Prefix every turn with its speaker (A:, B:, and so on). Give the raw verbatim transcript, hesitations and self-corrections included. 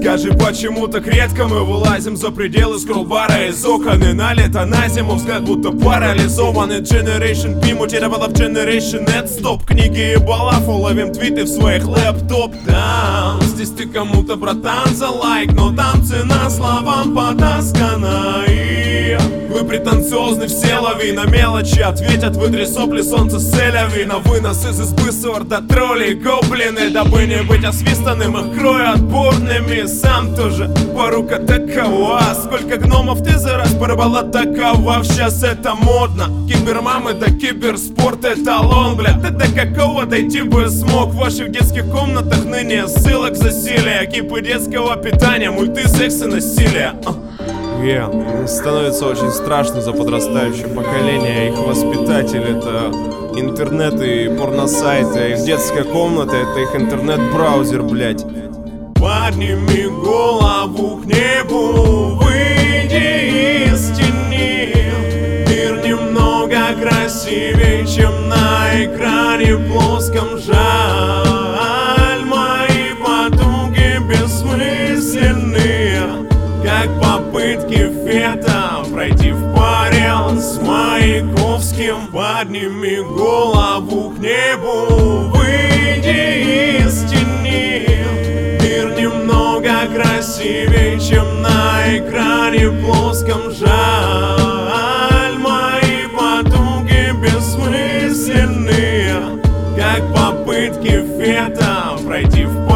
A: Скажи, почему так редко мы вылазим за пределы скролл-бара из окон и на лето, на зиму взгляд будто парализованный. Generation P мутировала в Generation Net. Стоп, книги и балафу, ловим твиты в своих лэптоп. Да, здесь ты кому-то, братан, за лайк, но там цена словам потаскана. И вы претенциозны все, лови на мелочи, ответят, вытри сопли, солнце с селяви. На вынос из избы сорта тролли, гоблины, дабы не быть освистанным, их крою отборными. Сам тоже порука такова. Сколько гномов ты за раз порвала такова. Сейчас это модно, кибермамы да киберспорт эталон, бля. Ты до какого дойти бы смог? В ваших детских комнатах ныне ссылок засилие, кипы детского питания, мульты, секс и насилие. Yeah. Становится очень страшно за подрастающее поколение. Их воспитатель — это интернет и порносайты, а их детская комната — это их интернет-браузер, блять. Подними голову к небу, выйди из тени. Мир немного красивее, чем на экране плоском. Жаль, мои потуги бессмысленные, как попытки фета пройти в паре с Маяковским. Подними голову к небу, выйди из тени. Мир немного красивее, чем на экране плоском. Жаль, мои потуги бессмысленные, как попытки фета пройти в паре